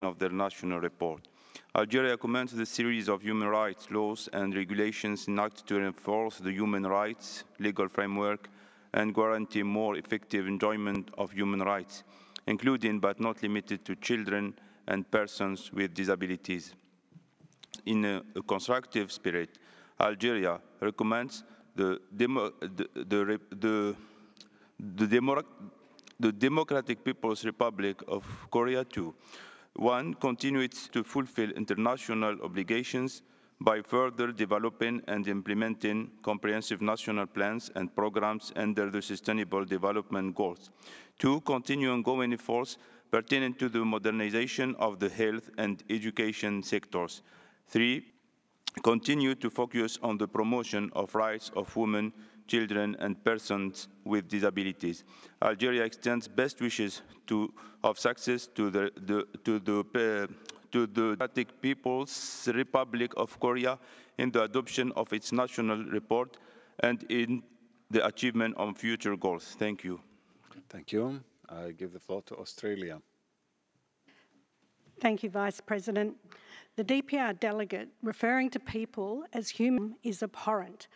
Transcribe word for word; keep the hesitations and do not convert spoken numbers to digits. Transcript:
of their national report. Algeria commends the series of human rights laws and regulations enacted to enforce the human rights legal framework and guarantee more effective enjoyment of human rights, including but not limited to children and persons with disabilities. In a, a constructive spirit, Algeria recommends the, demo, the, the, the, the, demo, the Democratic People's Republic of Korea to one, continue to fulfill international obligations by further developing and implementing comprehensive national plans and programs under the Sustainable Development Goals. Two, continue ongoing efforts pertaining to the modernization of the health and education sectors. Three, continue to focus on the promotion of rights of women, children, and persons with disabilities. Algeria extends best wishes to, of success to the, the, to the uh, to the Democratic People's Republic of Korea in the adoption of its national report and in the achievement of future goals. Thank you. Thank you. I give the floor to Australia. Thank you, Vice President. The D P R delegate referring to people as human is abhorrent